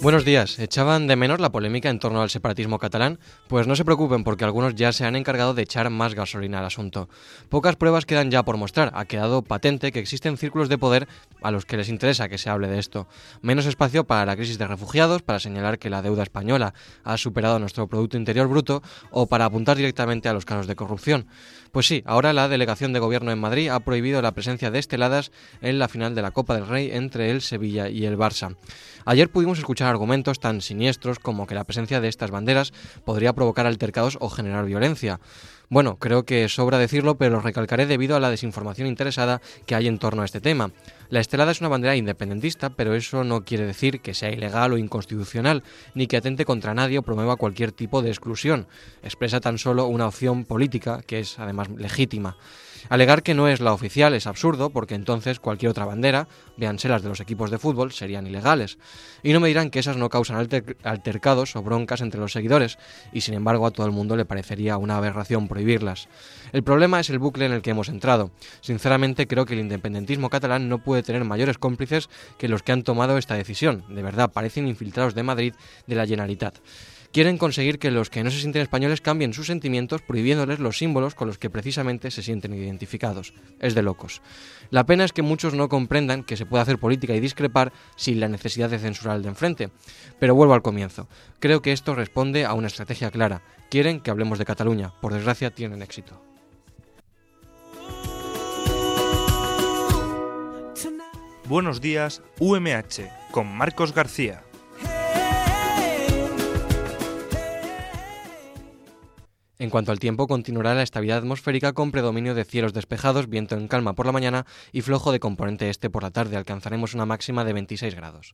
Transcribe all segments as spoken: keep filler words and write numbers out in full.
Buenos días. ¿Echaban de menos la polémica en torno al separatismo catalán? Pues no se preocupen, porque algunos ya se han encargado de echar más gasolina al asunto. Pocas pruebas quedan ya por mostrar. Ha quedado patente que existen círculos de poder a los que les interesa que se hable de esto. Menos espacio para la crisis de refugiados, para señalar que la deuda española ha superado nuestro Producto Interior Bruto o para apuntar directamente a los casos de corrupción. Pues sí, ahora la delegación de gobierno en Madrid ha prohibido la presencia de esteladas en la final de la Copa del Rey entre el Sevilla y el Barça. Ayer pudimos escuchar argumentos tan siniestros como que la presencia de estas banderas podría provocar altercados o generar violencia. Bueno, creo que sobra decirlo, pero lo recalcaré debido a la desinformación interesada que hay en torno a este tema. La estelada es una bandera independentista, pero eso no quiere decir que sea ilegal o inconstitucional, ni que atente contra nadie o promueva cualquier tipo de exclusión. Expresa tan solo una opción política, que es además legítima. Alegar que no es la oficial es absurdo, porque entonces cualquier otra bandera, véanse las de los equipos de fútbol, serían ilegales. Y no me dirán que esas no causan alter- altercados o broncas entre los seguidores, y sin embargo a todo el mundo le parecería una aberración prohibirlas. El problema es el bucle en el que hemos entrado. Sinceramente creo que el independentismo catalán no puede tener mayores cómplices que los que han tomado esta decisión. De verdad, parecen infiltrados de Madrid de la Generalitat. Quieren conseguir que los que no se sienten españoles cambien sus sentimientos prohibiéndoles los símbolos con los que precisamente se sienten identificados. Es de locos. La pena es que muchos no comprendan que se puede hacer política y discrepar sin la necesidad de censurar al de enfrente. Pero vuelvo al comienzo. Creo que esto responde a una estrategia clara. Quieren que hablemos de Cataluña. Por desgracia, tienen éxito. Buenos días, U M H, con Marcos García. En cuanto al tiempo, continuará la estabilidad atmosférica con predominio de cielos despejados, viento en calma por la mañana y flojo de componente este por la tarde. Alcanzaremos una máxima de veintiséis grados.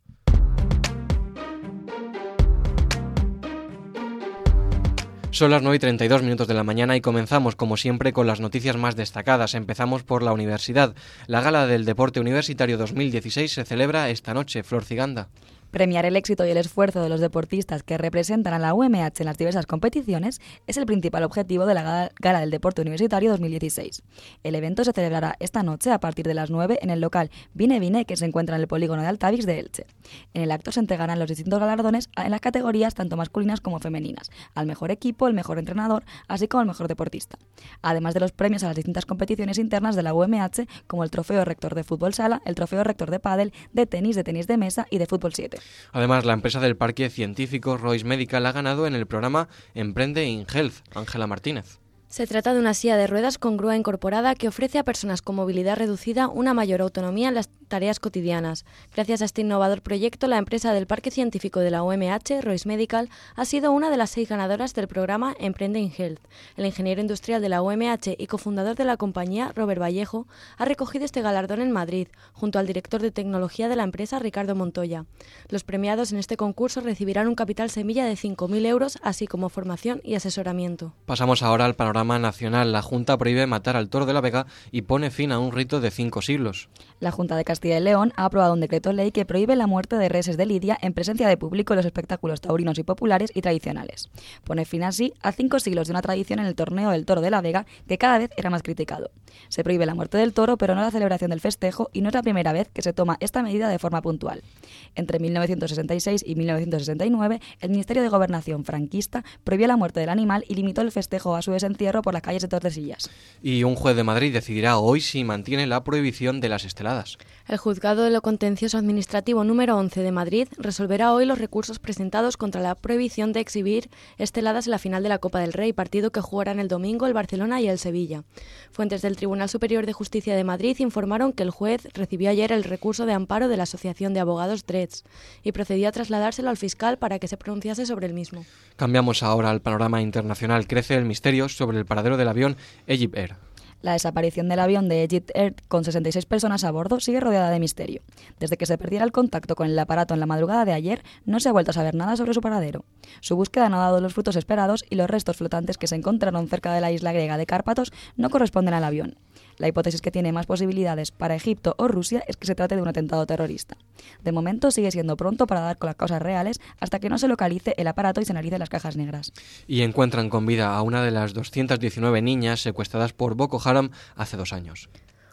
Son las nueve y treinta y dos minutos de la mañana y comenzamos, como siempre, con las noticias más destacadas. Empezamos por la universidad. La Gala del Deporte Universitario dos mil dieciséis se celebra esta noche. Flor Ciganda. Premiar el éxito y el esfuerzo de los deportistas que representan a la U M H en las diversas competiciones es el principal objetivo de la Gala del Deporte Universitario dos mil dieciséis. El evento se celebrará esta noche a partir de las nueve en el local Vine Vine, que se encuentra en el polígono de Altavix de Elche. En el acto se entregarán los distintos galardones en las categorías tanto masculinas como femeninas, al mejor equipo, el mejor entrenador, así como el mejor deportista. Además de los premios a las distintas competiciones internas de la U M H, como el Trofeo Rector de Fútbol Sala, el Trofeo Rector de Pádel, de tenis, de tenis de mesa y de Fútbol siete. Además, la empresa del parque científico Royce Medical ha ganado en el programa Emprende in Health. Ángela Martínez. Se trata de una silla de ruedas con grúa incorporada que ofrece a personas con movilidad reducida una mayor autonomía en las tareas cotidianas. Gracias a este innovador proyecto, la empresa del Parque Científico de la U M H, Royce Medical, ha sido una de las seis ganadoras del programa Emprende in Health. El ingeniero industrial de la U M H y cofundador de la compañía, Robert Vallejo, ha recogido este galardón en Madrid, junto al director de tecnología de la empresa, Ricardo Montoya. Los premiados en este concurso recibirán un capital semilla de cinco mil euros, así como formación y asesoramiento. Pasamos ahora al panorama nacional. La Junta prohíbe matar al toro de la Vega y pone fin a un rito de cinco siglos. La Junta de Castilla y León ha aprobado un decreto ley que prohíbe la muerte de reses de lidia en presencia de público en los espectáculos taurinos y populares y tradicionales. Pone fin así a cinco siglos de una tradición en el torneo del toro de la Vega que cada vez era más criticado. Se prohíbe la muerte del toro, pero no la celebración del festejo, y no es la primera vez que se toma esta medida de forma puntual. Entre mil novecientos sesenta y seis y mil novecientos sesenta y nueve, el Ministerio de Gobernación franquista prohibió la muerte del animal y limitó el festejo a su desentierro por las calles de Tordesillas. Y un juez de Madrid decidirá hoy si mantiene la prohibición de las esteladas. El Juzgado de lo Contencioso Administrativo número once de Madrid resolverá hoy los recursos presentados contra la prohibición de exhibir esteladas en la final de la Copa del Rey, partido que jugarán el domingo el Barcelona y el Sevilla. Fuentes del Tribunal Superior de Justicia de Madrid informaron que el juez recibió ayer el recurso de amparo de la Asociación de Abogados Drets y procedió a trasladárselo al fiscal para que se pronunciase sobre el mismo. Cambiamos ahora al panorama internacional. Crece el misterio sobre el paradero del avión Egypt Air. La desaparición del avión de Egypt Air con sesenta y seis personas a bordo sigue rodeada de misterio. Desde que se perdiera el contacto con el aparato en la madrugada de ayer, no se ha vuelto a saber nada sobre su paradero. Su búsqueda no ha dado los frutos esperados y los restos flotantes que se encontraron cerca de la isla griega de Cárpatos no corresponden al avión. La hipótesis que tiene más posibilidades para Egipto o Rusia es que se trate de un atentado terrorista. De momento sigue siendo pronto para dar con las causas reales hasta que no se localice el aparato y se analicen las cajas negras. Y encuentran con vida a una de las doscientas diecinueve niñas secuestradas por Boko Haram hace dos años.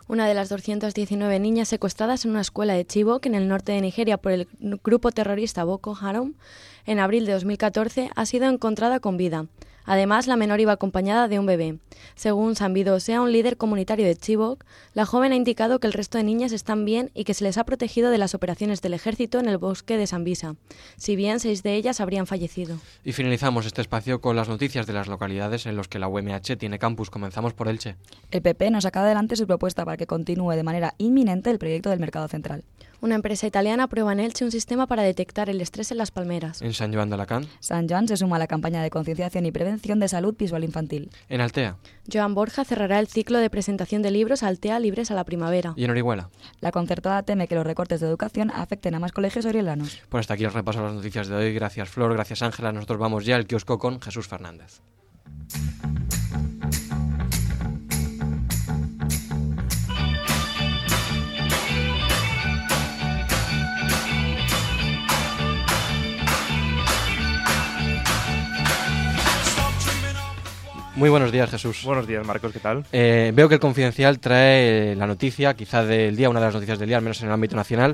Una de las doscientas diecinueve niñas secuestradas en una escuela de Chibok, en el norte de Nigeria, por el grupo terrorista Boko Haram, en abril de dos mil catorce, ha sido encontrada con vida. Además, la menor iba acompañada de un bebé. Según Sambido Osea, un líder comunitario de Chibok, la joven ha indicado que el resto de niñas están bien y que se les ha protegido de las operaciones del ejército en el bosque de Sambisa, si bien seis de ellas habrían fallecido. Y finalizamos este espacio con las noticias de las localidades en los que la U M H tiene campus. Comenzamos por Elche. El P P nos saca adelante su propuesta para que continúe de manera inminente el proyecto del Mercado Central. Una empresa italiana prueba en Elche un sistema para detectar el estrés en las palmeras. En San Joan de Alacant. San Joan se suma a la campaña de concienciación y prevención de salud visual infantil. En Altea. Joan Borja cerrará el ciclo de presentación de libros Altea Libres a la Primavera. Y en Orihuela. La concertada teme que los recortes de educación afecten a más colegios oriolanos. Pues hasta aquí el repaso a las noticias de hoy. Gracias, Flor. Gracias, Ángela. Nosotros vamos ya al kiosco con Jesús Fernández. Muy buenos días, Jesús. Buenos días, Marcos, ¿qué tal? Eh, veo que el Confidencial trae la noticia, quizá del día, una de las noticias del día, al menos en el ámbito nacional,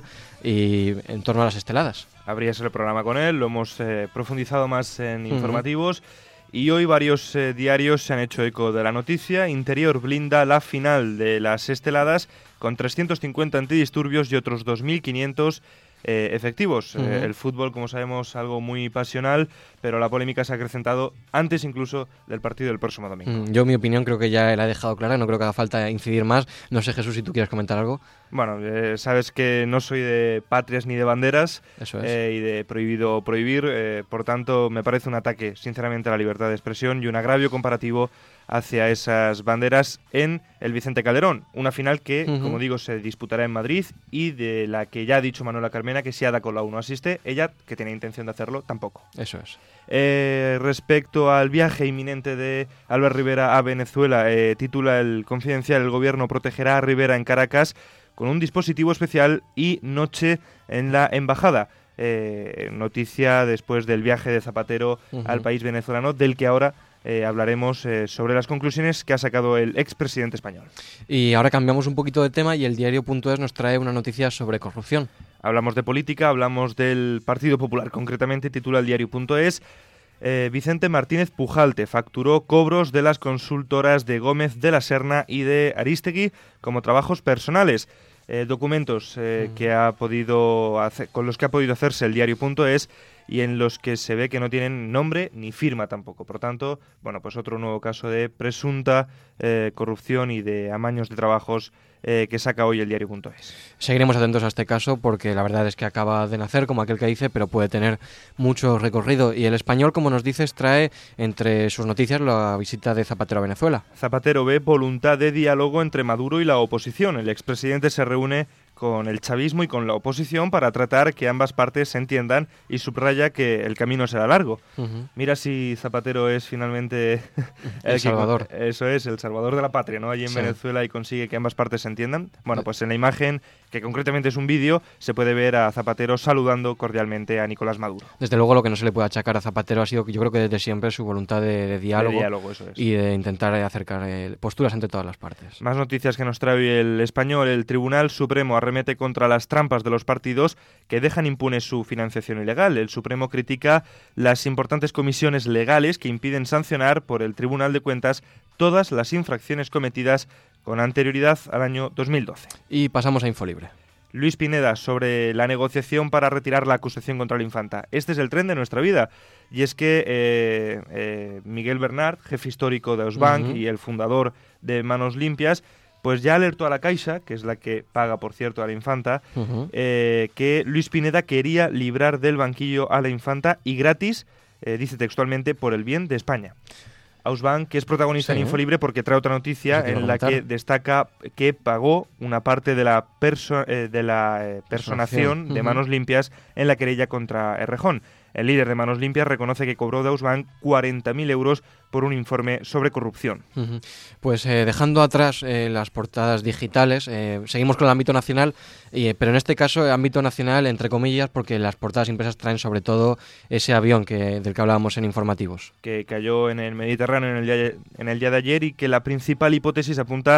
y en torno a las esteladas. Abrías el programa con él, lo hemos eh, profundizado más en informativos, uh-huh. y hoy varios eh, diarios se han hecho eco de la noticia. Interior blinda la final de las esteladas con trescientos cincuenta antidisturbios y otros dos mil quinientos Eh, efectivos. Uh-huh. Eh, el fútbol, como sabemos, algo muy pasional, pero la polémica se ha acrecentado antes incluso del partido del próximo domingo. Mm, yo, mi opinión, creo que ya la he dejado clara, no creo que haga falta incidir más. No sé, Jesús, si tú quieres comentar algo. Bueno, eh, sabes que no soy de patrias ni de banderas. Eso es. eh, y de prohibido prohibir, eh, por tanto, me parece un ataque, sinceramente, a la libertad de expresión y un agravio comparativo hacia esas banderas en el Vicente Calderón, una final que, uh-huh. como digo, se disputará en Madrid y de la que ya ha dicho Manuela Carmena que si Ada Colau no asiste, ella, que tiene intención de hacerlo, tampoco. Eso es. Eh, respecto al viaje inminente de Albert Rivera a Venezuela, eh, titula el Confidencial: el gobierno protegerá a Rivera en Caracas con un dispositivo especial y noche en la embajada. Eh, noticia después del viaje de Zapatero uh-huh. al país venezolano, del que ahora Eh, hablaremos eh, sobre las conclusiones que ha sacado el expresidente español. Y ahora cambiamos un poquito de tema y el diario punto es nos trae una noticia sobre corrupción. Hablamos de política, hablamos del Partido Popular, concretamente titula el diario punto es: eh, Vicente Martínez Pujalte facturó cobros de las consultoras de Gómez de la Serna y de Arístegui como trabajos personales. Eh, documentos eh, mm. que ha podido hacer, con los que ha podido hacerse el diario punto es y en los que se ve que no tienen nombre ni firma tampoco. Por tanto, bueno, pues otro nuevo caso de presunta eh, corrupción y de amaños de trabajos eh, que saca hoy el diario punto es. Seguiremos atentos a este caso porque la verdad es que acaba de nacer, como aquel que dice, pero puede tener mucho recorrido. Y el Español, como nos dices, trae entre sus noticias la visita de Zapatero a Venezuela. Zapatero ve voluntad de diálogo entre Maduro y la oposición. El expresidente se reúne con el chavismo y con la oposición para tratar que ambas partes se entiendan y subraya que el camino será largo. Uh-huh. Mira si Zapatero es finalmente el, el salvador. Que, eso es, el salvador de la patria, ¿no? Allí en sí. Venezuela y consigue que ambas partes se entiendan. Bueno, pues en la imagen, que concretamente es un vídeo, se puede ver a Zapatero saludando cordialmente a Nicolás Maduro. Desde luego lo que no se le puede achacar a Zapatero ha sido, yo creo que desde siempre, su voluntad de, de diálogo, de diálogo eso es. Y de intentar acercar eh, posturas entre todas las partes. Más noticias que nos trae hoy el Español. El Tribunal Supremo arremete contra las trampas de los partidos que dejan impune su financiación ilegal. El Supremo critica las importantes comisiones legales que impiden sancionar por el Tribunal de Cuentas todas las infracciones cometidas con anterioridad al año dos mil doce. Y pasamos a Infolibre. Luis Pineda, sobre la negociación para retirar la acusación contra la infanta. Este es el tren de nuestra vida. Y es que eh, eh, Miguel Bernard, jefe histórico de Ausbank uh-huh. y el fundador de Manos Limpias, pues ya alertó a la Caixa, que es la que paga, por cierto, a la infanta, uh-huh. eh, que Luis Pineda quería librar del banquillo a la infanta y gratis, eh, dice textualmente, por el bien de España. Ausbank, que es protagonista sí, en Infolibre porque trae otra noticia en la que destaca que pagó una parte de la, perso- eh, de la eh, personación de Manos Limpias en la querella contra Errejón. El líder de Manos Limpias reconoce que cobró de Ausbank cuarenta mil euros por un informe sobre corrupción. Uh-huh. Pues eh, dejando atrás eh, las portadas digitales, eh, seguimos con el ámbito nacional, eh, pero en este caso el ámbito nacional entre comillas porque las portadas impresas traen sobre todo ese avión que, del que hablábamos en informativos. Que cayó en el Mediterráneo en el día, en el día de ayer y que la principal hipótesis apunta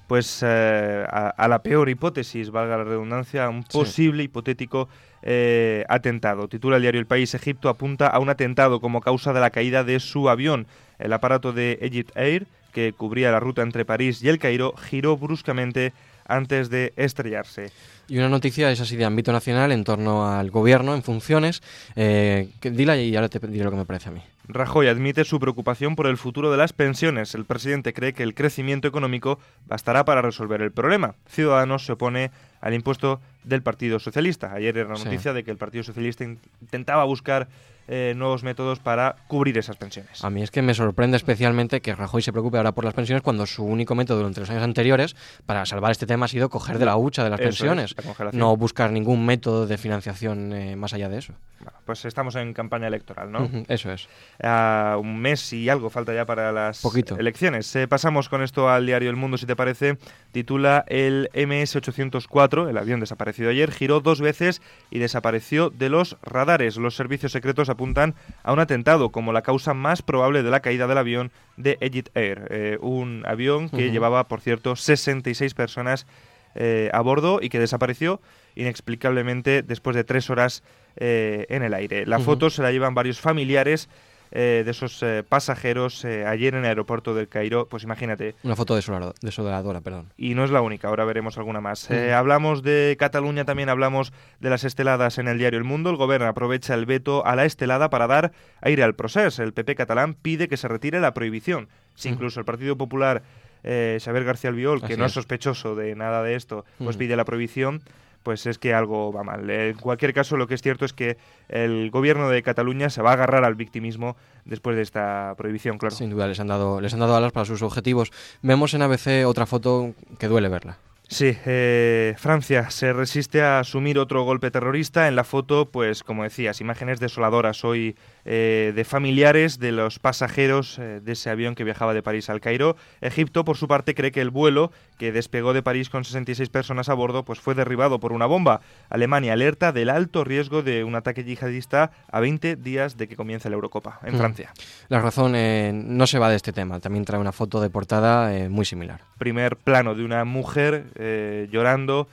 pues eh, a, a la peor hipótesis, valga la redundancia, un posible sí. hipotético eh, atentado. Titula el diario El País: Egipto apunta a un atentado como causa de la caída de su avión. El aparato de Egypt Air, que cubría la ruta entre París y El Cairo, giró bruscamente antes de estrellarse. Y una noticia es así de ámbito nacional en torno al gobierno en funciones. Eh, que, dila y ahora te diré lo que me parece a mí. Rajoy admite su preocupación por el futuro de las pensiones. El presidente cree que el crecimiento económico bastará para resolver el problema. Ciudadanos se opone al impuesto del Partido Socialista. Ayer era la noticia sí. de que el Partido Socialista intentaba buscar eh, nuevos métodos para cubrir esas pensiones. A mí es que me sorprende especialmente que Rajoy se preocupe ahora por las pensiones cuando su único método durante los años anteriores para salvar este tema ha sido coger de la hucha de las eso pensiones, es, no buscar ningún método de financiación eh, más allá de eso. Bueno, pues estamos en campaña electoral, ¿no? Uh-huh, eso es. Uh, un mes y algo falta ya para las Poquito. elecciones. Eh, pasamos con esto al diario El Mundo, si te parece. Titula: el eme ese ochocientos cuatro, el avión desaparecido ayer, giró dos veces y desapareció de los radares. Los servicios secretos apuntan a un atentado como la causa más probable de la caída del avión de Egypt Air, eh, un avión que uh-huh. llevaba, por cierto, sesenta y seis personas eh, a bordo y que desapareció inexplicablemente después de tres horas eh, en el aire. La uh-huh. foto se la llevan varios familiares eh, de esos eh, pasajeros eh, ayer en el aeropuerto del Cairo. Pues imagínate. Una foto desoladora, desoladora, perdón. Y no es la única, ahora veremos alguna más. Uh-huh. Eh, hablamos de Cataluña, también hablamos de las esteladas en el diario El Mundo. El gobierno aprovecha el veto a la estelada para dar aire al procés. El P P catalán pide que se retire la prohibición. Si uh-huh. incluso el Partido Popular, eh, Xavier García Albiol, que Así no es. es sospechoso de nada de esto, pues uh-huh. pide la prohibición, pues es que algo va mal. En cualquier caso, lo que es cierto es que el gobierno de Cataluña se va a agarrar al victimismo después de esta prohibición, claro. Sin duda, les han dado, les han dado alas para sus objetivos. Vemos en A B C otra foto que duele verla. Sí, eh, Francia se resiste a asumir otro golpe terrorista. En la foto, pues como decías, imágenes desoladoras hoy eh, de familiares de los pasajeros eh, de ese avión que viajaba de París al Cairo. Egipto, por su parte, cree que el vuelo que despegó de París con sesenta y seis personas a bordo pues fue derribado por una bomba. Alemania alerta del alto riesgo de un ataque yihadista a veinte días de que comience la Eurocopa en mm. Francia. La razón eh, no se va de este tema. También trae una foto de portada eh, muy similar. Primer plano de una mujer eh, llorando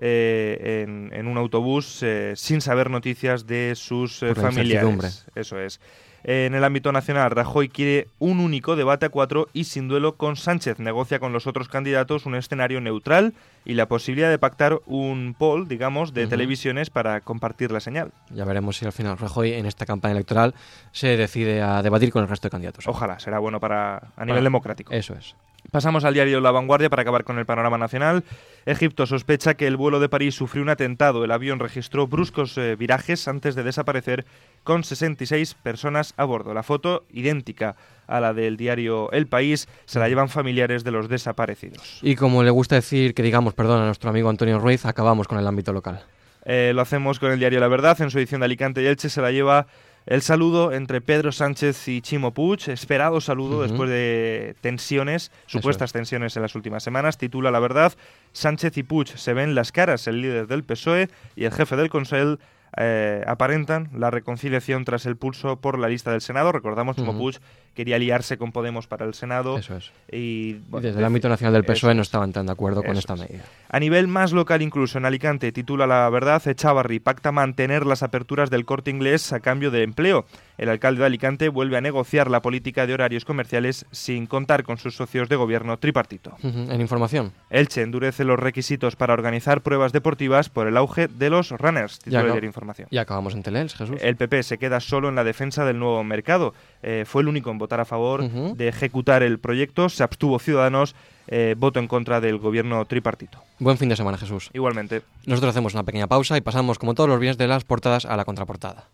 eh, en, en un autobús eh, sin saber noticias de sus eh, familiares. Eso es. En el ámbito nacional, Rajoy quiere un único debate a cuatro y sin duelo con Sánchez. Negocia con los otros candidatos un escenario neutral y la posibilidad de pactar un poll, digamos, de uh-huh. televisiones para compartir la señal. Ya veremos si al final Rajoy en esta campaña electoral se decide a debatir con el resto de candidatos. Ojalá, será bueno para a nivel bueno, democrático. Eso es. Pasamos al diario La Vanguardia para acabar con el panorama nacional. Egipto sospecha que el vuelo de París sufrió un atentado. El avión registró bruscos eh, virajes antes de desaparecer con sesenta y seis personas a bordo. La foto, idéntica a la del diario El País, se la llevan familiares de los desaparecidos. Y como le gusta decir que digamos perdón a nuestro amigo Antonio Ruiz, acabamos con el ámbito local. Eh, lo hacemos con el diario La Verdad. En su edición de Alicante y Elche se la lleva el saludo entre Pedro Sánchez y Chimo Puig, esperado saludo uh-huh. después de tensiones, supuestas es. tensiones en las últimas semanas. Titula La Verdad: Sánchez y Puig se ven las caras. El líder del P S O E y el jefe del Consell eh, aparentan la reconciliación tras el pulso por la lista del Senado. Recordamos, Chimo uh-huh. Puig quería aliarse con Podemos para el Senado. Eso es. Y, bueno, y desde el ámbito nacional del P S O E no estaban tan de acuerdo con esta es. medida. A nivel más local, incluso en Alicante, titula La Verdad: Echavarri pacta mantener las aperturas del Corte Inglés a cambio de empleo. El alcalde de Alicante vuelve a negociar la política de horarios comerciales sin contar con sus socios de gobierno tripartito. Uh-huh. En información. Elche endurece los requisitos para organizar pruebas deportivas por el auge de los runners. Titular de información. Y acabamos en Teleelch, Jesús. El P P se queda solo en la defensa del nuevo mercado. Eh, fue el único en votar a favor uh-huh. de ejecutar el proyecto. Se abstuvo Ciudadanos. Eh, voto en contra del gobierno tripartito. Buen fin de semana, Jesús. Igualmente. Nosotros hacemos una pequeña pausa y pasamos, como todos los viernes, de las portadas a la contraportada.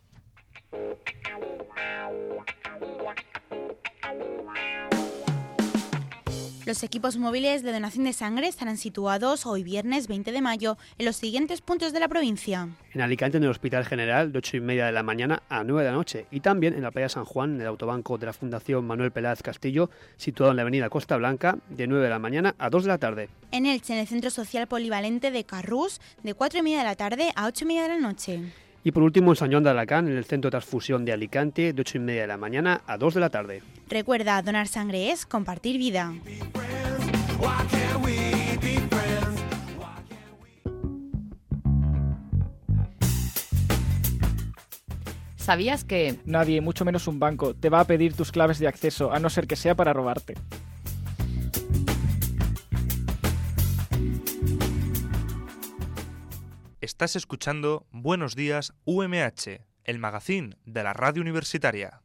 Los equipos móviles de donación de sangre estarán situados hoy viernes veinte de mayo en los siguientes puntos de la provincia. En Alicante, en el Hospital General, de ocho y media de la mañana a nueve de la noche. Y también en la Playa San Juan, en el autobanco de la Fundación Manuel Peláez Castillo, situado en la avenida Costa Blanca, de nueve de la mañana a dos de la tarde. En Elche, en el Centro Social Polivalente de Carrús, de cuatro y media de la tarde a ocho y media de la noche. Y por último en San Joan de Alacant, en el Centro de Transfusión de Alicante, de ocho y media de la mañana a dos de la tarde. Recuerda, donar sangre es compartir vida. ¿Sabías que...? Nadie, mucho menos un banco, te va a pedir tus claves de acceso, a no ser que sea para robarte. Estás escuchando Buenos Días U M H, el magazín de la radio universitaria.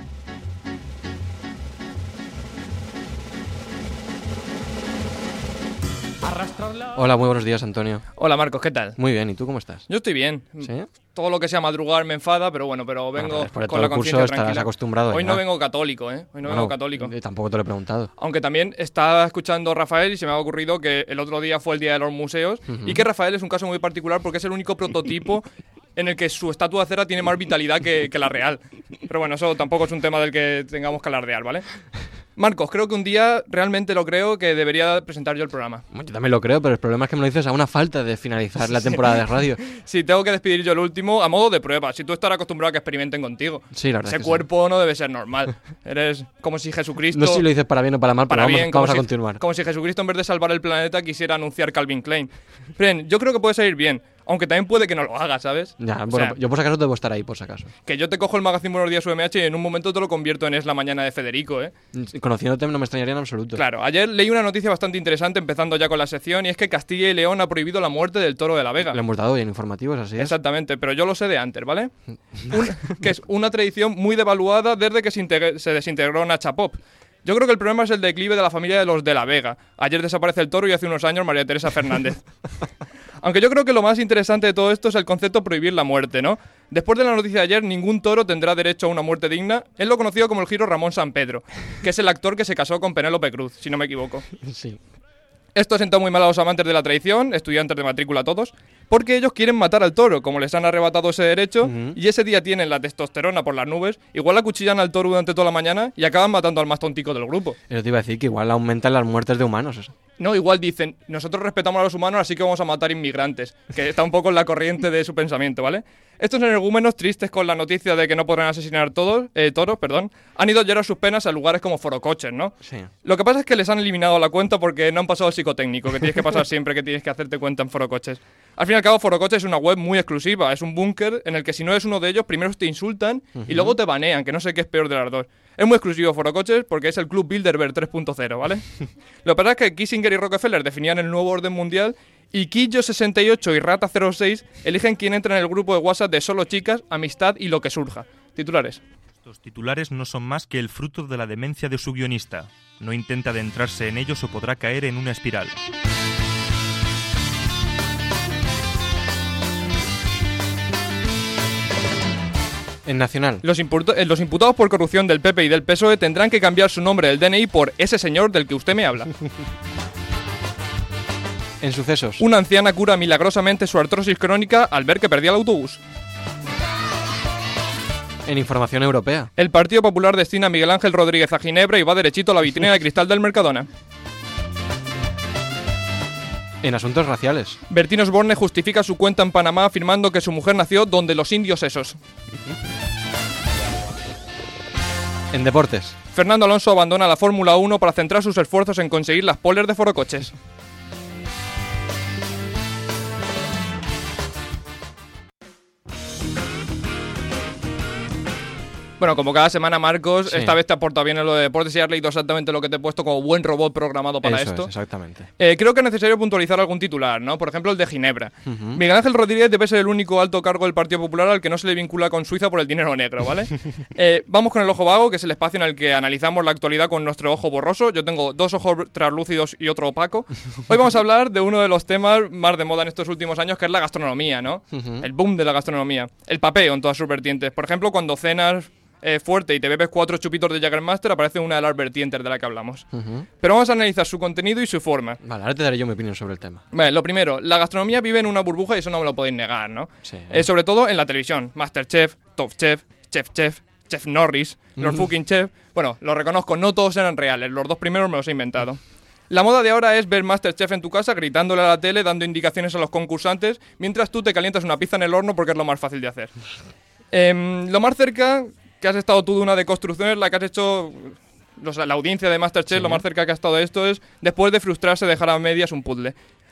Hola, muy buenos días, Antonio. Hola, Marcos, ¿qué tal? Muy bien, ¿y tú cómo estás? Yo estoy bien. ¿Sí? Todo lo que sea madrugar me enfada, pero bueno, pero vengo bueno, después de con todo la el curso conciencia estarás tranquila. acostumbrado Hoy ya. no vengo católico, ¿eh? Hoy no Bueno, vengo católico. eh, Tampoco te lo he preguntado. Aunque también estaba escuchando a Rafael y se me ha ocurrido que el otro día fue el Día de los Museos Uh-huh. y que Rafael es un caso muy particular porque es el único prototipo en el que su estatua de cera tiene más vitalidad que, que la real. Pero bueno, eso tampoco es un tema del que tengamos que alardear, ¿vale? Marcos, creo que un día, realmente lo creo, que debería presentar yo el programa. Bueno, yo también lo creo, pero el problema es que me lo dices a una falta de finalizar la temporada de radio. Sí, tengo que despedir yo el último a modo de prueba. Si tú estás acostumbrado a que experimenten contigo. Sí, la verdad Ese es que cuerpo sí. No debe ser normal. Eres como si Jesucristo... No sé si lo dices para bien o para mal, para pero vamos, bien, vamos a si, continuar. Como si Jesucristo, en vez de salvar el planeta, quisiera anunciar Calvin Klein. Bien, yo creo que puede salir bien. Aunque también puede que no lo haga, ¿sabes? Ya, O bueno, sea, yo por si acaso debo estar ahí, por si acaso. que yo te cojo el magazine Buenos Días U M H y en un momento te lo convierto en Es la Mañana de Federico, ¿eh? Conociéndote no me extrañaría en absoluto. Claro, ayer leí una noticia bastante interesante, empezando ya con la sección, y es que Castilla y León ha prohibido la muerte del toro de la Vega. Lo hemos dado hoy en informativos, así es. Exactamente, pero yo lo sé de antes, ¿vale? Un- que es una tradición muy devaluada desde que se, integre- se desintegró Nacha Pop. Yo creo que el problema es el declive de la familia de los de la Vega. Ayer desaparece el toro y hace unos años María Teresa Fernández. Aunque yo creo que lo más interesante de todo esto es el concepto prohibir la muerte, ¿no? Después de la noticia de ayer, ningún toro tendrá derecho a una muerte digna. Es lo conocido como el giro Ramón San Pedro, que es el actor que se casó con Penélope Cruz, si no me equivoco. Sí. Esto senta muy mal a los amantes de la tradición, estudiantes de matrícula todos, porque ellos quieren matar al toro, como les han arrebatado ese derecho, Uh-huh. y ese día tienen la testosterona por las nubes, igual acuchillan al toro durante toda la mañana y acaban matando al más tontico del grupo. Eso te iba a decir que igual aumentan las muertes de humanos. Eso. No, igual dicen, nosotros respetamos a los humanos, así que vamos a matar inmigrantes, que está un poco en la corriente de su pensamiento, ¿vale? Estos energúmenos, tristes con la noticia de que no podrán asesinar todos, eh, toros, perdón, han ido a llorar sus penas a lugares como Forocoches, ¿no? Sí. Lo que pasa es que les han eliminado la cuenta porque no han pasado el psicotécnico, que tienes que pasar siempre que tienes que hacerte cuenta en Forocoches. Al fin y al cabo, Forocoches es una web muy exclusiva, es un búnker en el que si no eres uno de ellos, primero te insultan Uh-huh. y luego te banean, que no sé qué es peor de las dos. Es muy exclusivo Forocoches porque es el Club Bilderberg tres punto cero, ¿vale? Lo que pasa es que Kissinger y Rockefeller definían el nuevo orden mundial y Quillo sesenta y ocho y Rata cero seis eligen quién entra en el grupo de WhatsApp de solo chicas, amistad y lo que surja. Titulares. Estos titulares no son más que el fruto de la demencia de su guionista. No intenta adentrarse en ellos o podrá caer en una espiral. En Nacional. Los, imputo- eh, los imputados por corrupción del P P y del P S O E tendrán que cambiar su nombre del D N I por ese señor del que usted me habla. En Sucesos. Una anciana cura milagrosamente su artrosis crónica al ver que perdía el autobús. En Información Europea. El Partido Popular destina a Miguel Ángel Rodríguez a Ginebra y va derechito a la vitrina de cristal del Mercadona. En Asuntos Raciales. Bertín Osborne justifica su cuenta en Panamá afirmando que su mujer nació donde los indios esos. En Deportes. Fernando Alonso abandona la Fórmula uno para centrar sus esfuerzos en conseguir las poles de Forocoches. Bueno, como cada semana, Marcos, Sí. esta vez te ha portado bien en lo de deportes y has leído exactamente lo que te he puesto como buen robot programado para Eso esto. es, exactamente. Eh, creo que es necesario puntualizar algún titular, ¿no? Por ejemplo, el de Ginebra. Ujú. Miguel Ángel Rodríguez debe ser el único alto cargo del Partido Popular al que no se le vincula con Suiza por el dinero negro, ¿vale? Eh, vamos con el ojo vago, que es el espacio en el que analizamos la actualidad con nuestro ojo borroso. Yo tengo dos ojos translúcidos y otro opaco. Hoy vamos a hablar de uno de los temas más de moda en estos últimos años, que es la gastronomía, ¿no? Ujú. El boom de la gastronomía. El papeo en todas sus vertientes. Por ejemplo, cuando cenas eh, fuerte y te bebes cuatro chupitos de Jägermeister, aparece una de las vertientes de la que hablamos. Ujú. Pero vamos a analizar su contenido y su forma. Vale, ahora te daré yo mi opinión sobre el tema. Vale, lo primero, la gastronomía vive en una burbuja y eso no me lo podéis negar, ¿no? Sí. Eh, sobre todo en la televisión. Masterchef, Top Chef, Chef Chef, Chef Norris, Lord Mm. Fucking Chef. Bueno, lo reconozco, no todos eran reales. Los dos primeros me los he inventado. La moda de ahora es ver Masterchef en tu casa gritándole a la tele, dando indicaciones a los concursantes, mientras tú te calientas una pizza en el horno porque es lo más fácil de hacer. Em, lo más cerca que has estado tú de una deconstrucción es la que has hecho los- la audiencia de Masterchef, Sí. lo más cerca que ha estado de esto es, después de frustrarse, dejar a medias un puzzle.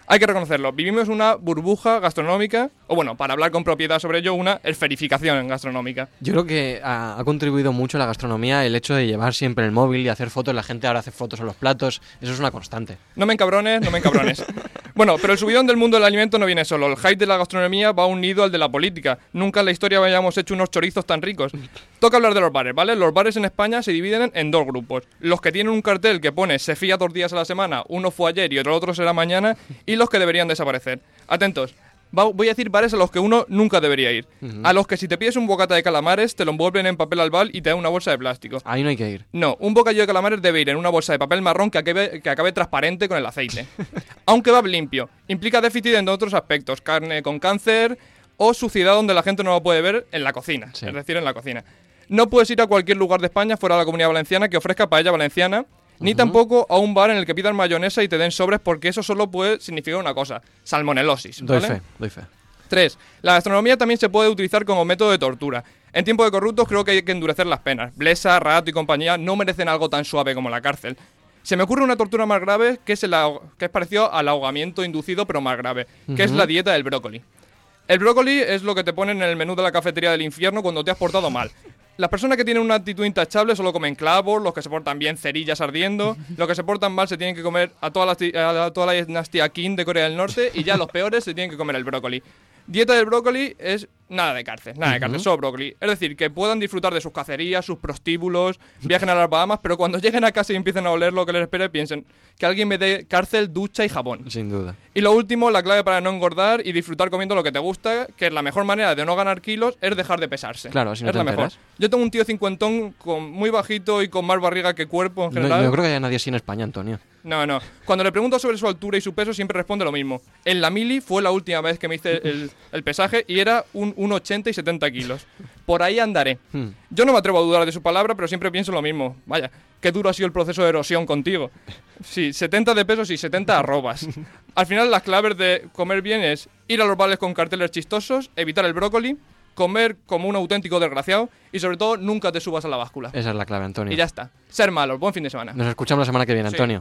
Hay que reconocerlo, vivimos una burbuja gastronómica, o bueno, para hablar con propiedad sobre ello, una esferificación gastronómica. Yo creo que ha, ha contribuido mucho a la gastronomía el hecho de llevar siempre el móvil y hacer fotos. La gente ahora hace fotos a los platos, eso es una constante. No me encabrones, no me encabrones. Bueno, pero el subidón del mundo del alimento no viene solo. El hype de la gastronomía va unido al de la política. Nunca en la historia hayamos hecho unos chorizos tan ricos. Toca hablar de los bares, ¿vale? Los bares en España se dividen en dos grupos. Los que tienen un cartel que pone se fía dos días a la semana, uno fue ayer y otro otro será mañana, y los que deberían desaparecer. Atentos. Va, voy a decir bares a los que uno nunca debería ir. Uh-huh. A los que si te pides un bocata de calamares, te lo envuelven en papel albal y te dan una bolsa de plástico. Ahí no hay que ir. No, un bocadillo de calamares debe ir en una bolsa de papel marrón que acabe, que acabe transparente con el aceite. A un kebab limpio. Implica déficit en otros aspectos. Carne con cáncer o suciedad donde la gente no lo puede ver en la cocina. Sí. Es decir, en la cocina. No puedes ir a cualquier lugar de España fuera de la Comunidad Valenciana que ofrezca paella valenciana, ni uh-huh. tampoco a un bar en el que pidan mayonesa y te den sobres, porque eso solo puede significar una cosa: salmonelosis. Doy ¿vale? fe, doy fe. tres. La gastronomía también se puede utilizar como método de tortura. En tiempos de corruptos creo que hay que endurecer las penas. Blesa, Rato y compañía no merecen algo tan suave como la cárcel. Se me ocurre una tortura más grave que es, el aho- que es parecido al ahogamiento inducido, pero más grave, uh-huh. que es la dieta del brócoli. El brócoli es lo que te ponen en el menú de la cafetería del infierno cuando te has portado mal. Las personas que tienen una actitud intachable solo comen clavos, los que se portan bien cerillas ardiendo, los que se portan mal se tienen que comer a toda la, a toda la dinastía Qin de Corea del Norte, y ya los peores se tienen que comer el brócoli. Dieta del brócoli es nada de cárcel, nada de cárcel, uh-huh. solo brócoli. Es decir, que puedan disfrutar de sus cacerías, sus prostíbulos, viajen a las Bahamas, pero cuando lleguen a casa y empiecen a oler lo que les espere, piensen que alguien me dé cárcel, ducha y jabón. Sin duda. Y lo último, la clave para no engordar y disfrutar comiendo lo que te gusta, que es la mejor manera de no ganar kilos, es dejar de pesarse. Claro, si no es te la mejor. enteras. Yo tengo un tío cincuentón con muy bajito y con más barriga que cuerpo en general. No, yo creo que haya nadie así en España, Antonio. No, no. Cuando le pregunto sobre su altura y su peso, siempre responde lo mismo. En la mili fue la última vez que me hice el, el pesaje y era un uno ochenta y setenta kilos. Por ahí andaré. Hmm. Yo no me atrevo a dudar de su palabra, pero siempre pienso lo mismo. Vaya, qué duro ha sido el proceso de erosión contigo. Sí, setenta de pesos y setenta arrobas. Al final, las claves de comer bien es ir a los bares con carteles chistosos, evitar el brócoli, comer como un auténtico desgraciado y, sobre todo, nunca te subas a la báscula. Esa es la clave, Antonio. Y ya está. Ser malos. Buen fin de semana. Nos escuchamos la semana que viene, sí. Antonio.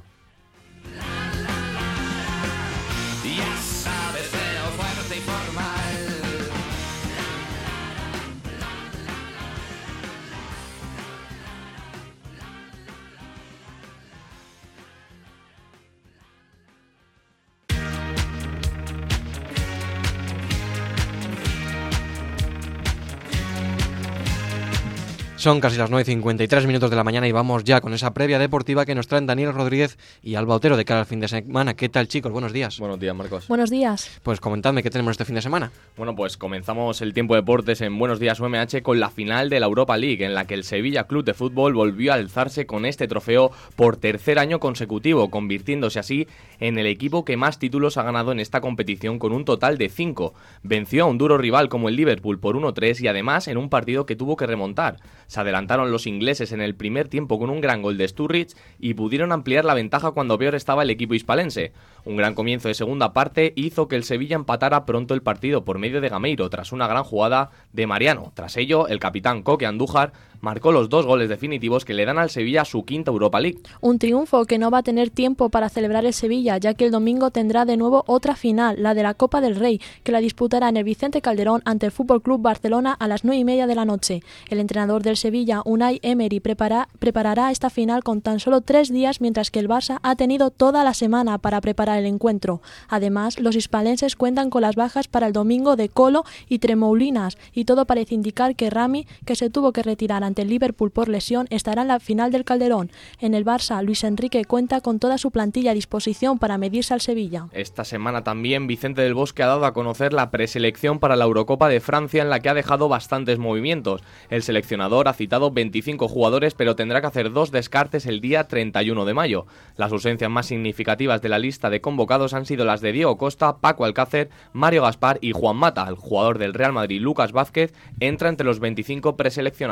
Son casi las nueve y cincuenta y tres minutos de la mañana y vamos ya con esa previa deportiva que nos traen Daniel Rodríguez y Alba Otero de cara al fin de semana. ¿Qué tal, chicos? Buenos días. Buenos días, Marcos. Buenos días. Pues comentadme qué tenemos este fin de semana. Bueno, pues comenzamos el tiempo de deportes en Buenos Días U M H con la final de la Europa League, en la que el Sevilla Club de Fútbol volvió a alzarse con este trofeo por tercer año consecutivo, convirtiéndose así en el equipo que más títulos ha ganado en esta competición con un total de cinco. Venció a un duro rival como el Liverpool por uno tres y además en un partido que tuvo que remontar. Se adelantaron los ingleses en el primer tiempo con un gran gol de Sturridge y pudieron ampliar la ventaja cuando peor estaba el equipo hispalense. Un gran comienzo de segunda parte hizo que el Sevilla empatara pronto el partido por medio de Gameiro tras una gran jugada de Mariano. Tras ello, el capitán Coque Andújar marcó los dos goles definitivos que le dan al Sevilla su quinta Europa League. Un triunfo que no va a tener tiempo para celebrar el Sevilla, ya que el domingo tendrá de nuevo otra final, la de la Copa del Rey, que la disputará en el Vicente Calderón ante el F C Barcelona a las nueve y media de la noche. El entrenador del Sevilla, Unai Emery, prepara, preparará esta final con tan solo tres días, mientras que el Barça ha tenido toda la semana para preparar el encuentro. Además, los hispalenses cuentan con las bajas para el domingo de Colo y Tremoulinas, y todo parece indicar que Rami, que se tuvo que retirar ante el Liverpool por lesión, estará en la final del Calderón. En el Barça, Luis Enrique cuenta con toda su plantilla a disposición para medirse al Sevilla. Esta semana también Vicente del Bosque ha dado a conocer la preselección para la Eurocopa de Francia, en la que ha dejado bastantes movimientos. El seleccionador ha citado veinticinco jugadores, pero tendrá que hacer dos descartes el día treinta y uno de mayo. Las ausencias más significativas de la lista de convocados han sido las de Diego Costa, Paco Alcácer, Mario Gaspar y Juan Mata. El jugador del Real Madrid, Lucas Vázquez, entra entre los veinticinco preseleccionados.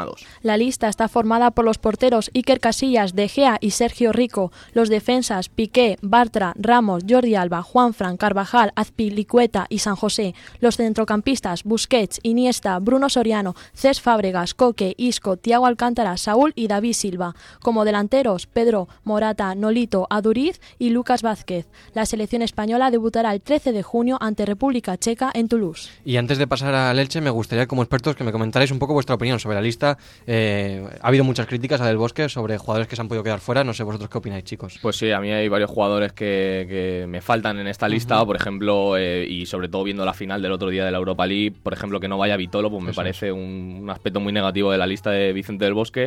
La lista está formada por los porteros Iker Casillas, De Gea y Sergio Rico, los defensas Piqué, Bartra, Ramos, Jordi Alba, Juanfran, Carvajal, Azpilicueta y San José, los centrocampistas Busquets, Iniesta, Bruno Soriano, Cesc Fábregas, Coque, Isco, Thiago Alcántara, Saúl y David Silva. Como delanteros, Pedro, Morata, Nolito, Aduriz y Lucas Vázquez. La selección española debutará el trece de junio ante República Checa en Toulouse. Y antes de pasar al Elche, me gustaría como expertos que me comentarais un poco vuestra opinión sobre la lista. Eh, ha habido muchas críticas a Del Bosque sobre jugadores que se han podido quedar fuera. No sé vosotros qué opináis, chicos. Pues sí, a mí hay varios jugadores que, que me faltan en esta lista, uh-huh. por ejemplo, eh, y sobre todo viendo la final del otro día de la Europa League, por ejemplo, que no vaya Vitolo, pues me Eso parece un, un aspecto muy negativo de la lista de Vicente Del Bosque.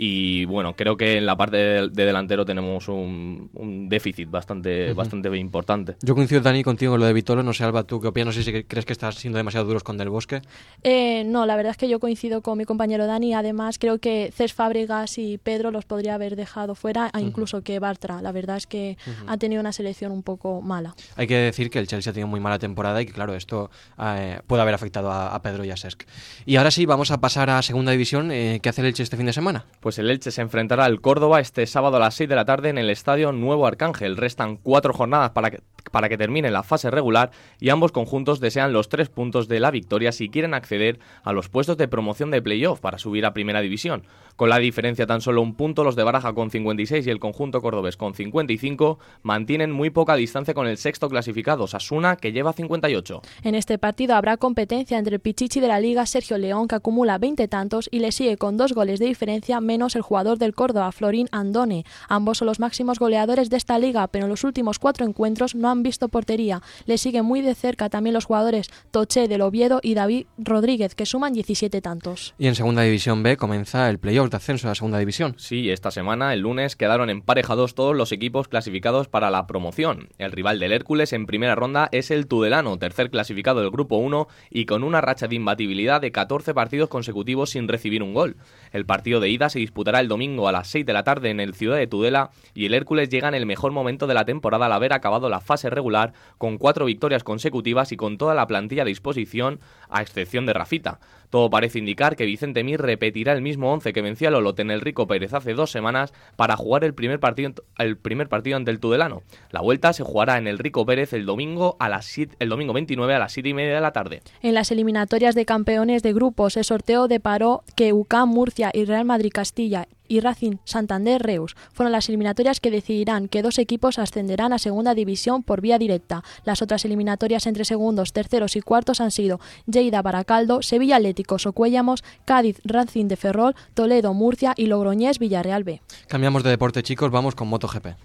Y bueno, creo que en la parte de, de delantero tenemos un, un déficit bastante, uh-huh. bastante importante. Yo coincido, Dani, contigo en lo de Vitolo. No sé, Alba, ¿tú qué opinas? No sé si crees que estás siendo demasiado duros con Del Bosque. Eh, no, la verdad es que yo coincido con mi compañero Dani. Además, creo que Cesc Fábregas y Pedro los podría haber dejado fuera, uh-huh. incluso que Bartra. La verdad es que uh-huh. ha tenido una selección un poco mala. Hay que decir que el Chelsea ha tenido muy mala temporada y que, claro, esto eh, puede haber afectado a, a Pedro y a Cesc. Y ahora sí, vamos a pasar a Segunda División. Eh, ¿Qué hace el Elche este fin de semana? Pues el Elche se enfrentará al Córdoba este sábado a las seis de la tarde en el Estadio Nuevo Arcángel. Restan cuatro jornadas para que, para que termine la fase regular y ambos conjuntos desean los tres puntos de la victoria si quieren acceder a los puestos de promoción de playoff para subir a Primera División. Con la diferencia tan solo un punto, los de Baraja con cincuenta y seis y el conjunto cordobés con cincuenta y cinco mantienen muy poca distancia con el sexto clasificado, Osasuna, que lleva cincuenta y ocho. En este partido habrá competencia entre el pichichi de la Liga, Sergio León, que acumula veinte tantos y le sigue con dos goles de diferencia menos el jugador del Córdoba, Florín Andone. Ambos son los máximos goleadores de esta liga, pero en los últimos cuatro encuentros no han visto portería. Le siguen muy de cerca también los jugadores Toché del Oviedo y David Rodríguez, que suman diecisiete tantos. Y en Segunda División B comienza el playoff de ascenso a la Segunda División. Sí, esta semana, el lunes, quedaron emparejados todos los equipos clasificados para la promoción. El rival del Hércules en primera ronda es el Tudelano, tercer clasificado del Grupo uno y con una racha de imbatibilidad de catorce partidos consecutivos sin recibir un gol. El partido de ida se disputará el domingo a las seis de la tarde en el Ciudad de Tudela y el Hércules llega en el mejor momento de la temporada al haber acabado la fase regular con cuatro victorias consecutivas y con toda la plantilla a disposición, a excepción de Rafita. Todo parece indicar que Vicente Mir repetirá el mismo once que venció al Olote en el Rico Pérez hace dos semanas para jugar el primer partido, el primer partido ante el Tudelano. La vuelta se jugará en el Rico Pérez el domingo a las siete, el domingo veintinueve a las siete y media de la tarde. En las eliminatorias de campeones de grupos, el sorteo deparó que U C A M Murcia y Real Madrid Castilla y Racing Santander Reus fueron las eliminatorias que decidirán que dos equipos ascenderán a Segunda División por vía directa. Las otras eliminatorias entre segundos, terceros y cuartos han sido Lleida Baracaldo, Sevilla Atlético Socuéllamos, Cádiz Racing de Ferrol, Toledo Murcia y Logroñés Villarreal B. Cambiamos de deporte, chicos, vamos con MotoGP.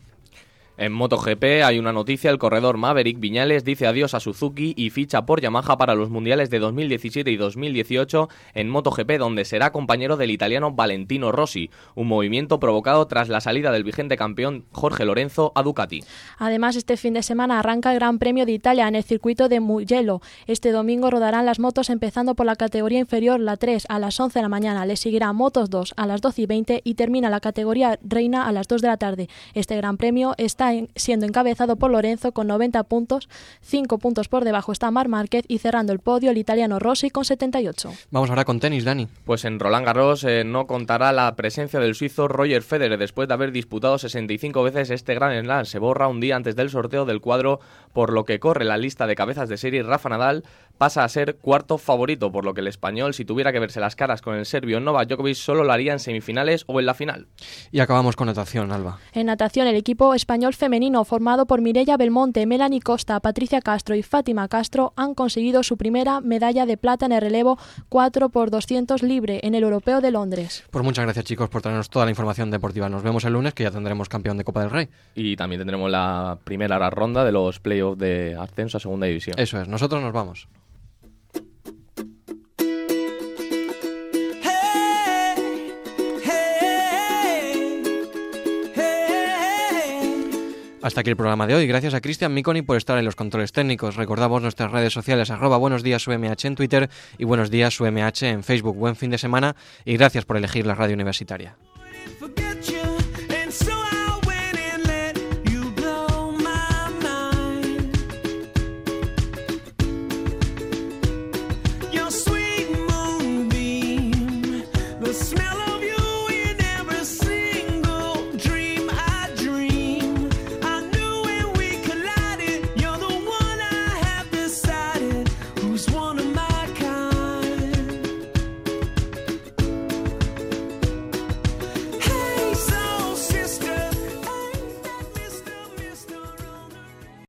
En MotoGP hay una noticia, el corredor Maverick Viñales dice adiós a Suzuki y ficha por Yamaha para los mundiales de dos mil diecisiete y dos mil dieciocho en MotoGP, donde será compañero del italiano Valentino Rossi, un movimiento provocado tras la salida del vigente campeón Jorge Lorenzo a Ducati. Además, este fin de semana arranca el Gran Premio de Italia en el circuito de Mugello. Este domingo rodarán las motos empezando por la categoría inferior, la tres, a las once de la mañana. Le seguirá Motos dos a las doce y veinte y termina la categoría Reina a las dos de la tarde. Este Gran Premio está siendo encabezado por Lorenzo con noventa puntos, cinco puntos por debajo está Marc Márquez y cerrando el podio el italiano Rossi con setenta y ocho. Vamos ahora con tenis, Dani. Pues en Roland Garros eh, no contará la presencia del suizo Roger Federer después de haber disputado sesenta y cinco veces este Grand Slam. Se borra un día antes del sorteo del cuadro, por lo que corre la lista de cabezas de serie. Rafa Nadal pasa a ser cuarto favorito, por lo que el español, si tuviera que verse las caras con el serbio Novak Djokovic, solo lo haría en semifinales o en la final. Y acabamos con natación, Alba. En natación, el equipo español femenino formado por Mireia Belmonte, Melanie Costa, Patricia Castro y Fátima Castro han conseguido su primera medalla de plata en el relevo cuatro por doscientos libre en el Europeo de Londres. Pues muchas gracias, chicos, por traernos toda la información deportiva. Nos vemos el lunes, que ya tendremos campeón de Copa del Rey. Y también tendremos la primera ronda de los playoffs de ascenso a Segunda División. Eso es, nosotros nos vamos. Hasta aquí el programa de hoy. Gracias a Cristian Miconi por estar en los controles técnicos. Recordamos nuestras redes sociales, arroba buenos días U M H en Twitter y buenos días U M H en Facebook. Buen fin de semana y gracias por elegir la radio universitaria.